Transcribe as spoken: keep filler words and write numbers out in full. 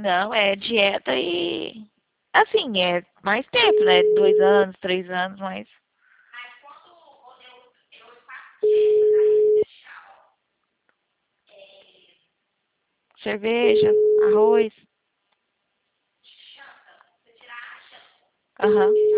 Não, é dieta e. Assim, é mais tempo, né? Dois anos, três anos, mas. Cerveja, arroz. Aham.